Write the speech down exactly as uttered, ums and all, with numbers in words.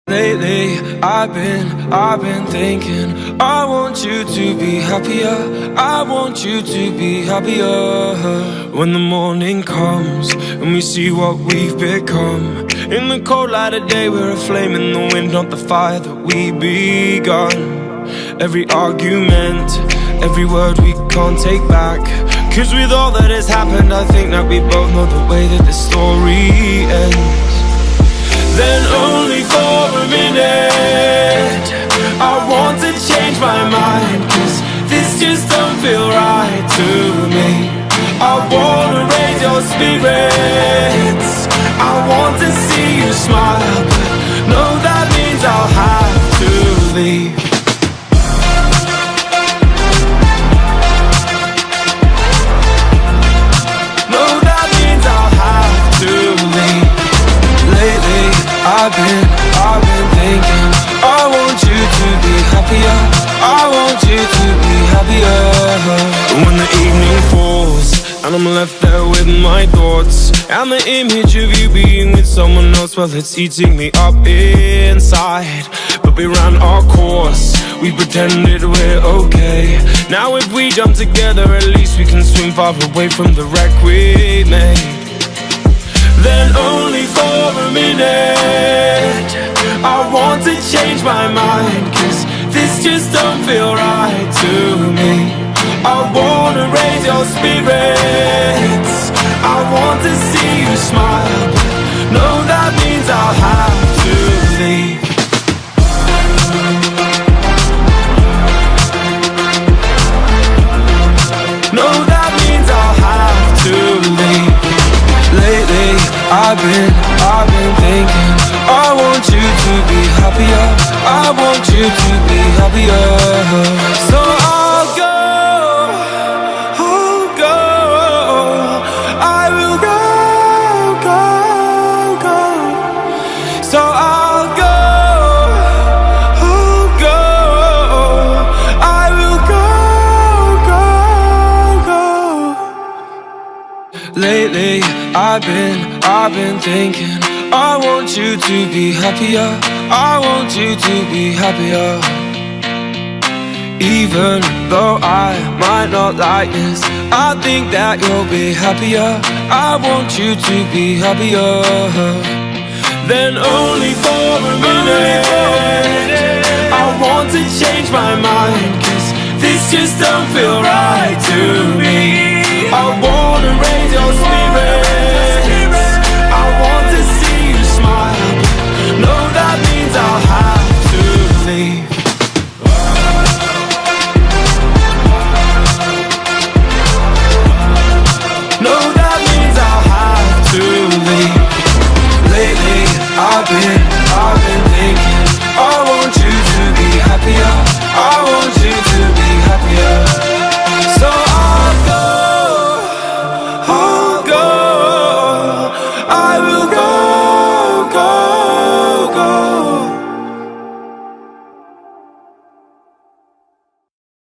Lately, I've been, I've been thinking I want you to be happier, I want you to be happier. When the morning comes and we see what we've become, in the cold light of day we're a flame in the wind, not the fire that we begun. Every argument, every word we can't take back, cause with all that has happened I think that we both know the way that the story ends. Then only for a minute I want to change my mind, cause this just don't feel right to me. I wanna raise your spirits, I want to see you smile, but no, that means I'll have to leave. No, that means I'll have to leave. Lately, I've been, I've been thinking I want you to be happier, I want you to be happier. When the evening falls and I'm left there with my thoughts, and the image of you being with someone else, well, it's eating me up inside. But we ran our course, we pretended we're okay. Now if we jump together, at least we can swim far away from the wreck we made. Then only for a minute I want to change my mind, cause this just don't feel right to me. I wanna raise your spirits, I want to see you smile, but no, that means I'll have to leave. No, that means I'll have to leave. Lately, I've been, I've been thinking I want you to be happier, I want you to be happier. So I'll go, I'll go, I will go, go, go. So I'll go, I'll go, I will go, go, go. Lately, I've been, I've been thinking I want you to be happier, I want you to be happier. Even though I might not like this, I think that you'll be happier, I want you to be happier. Then only for a minute I want to change my mind, cause this just don't feel right to me. I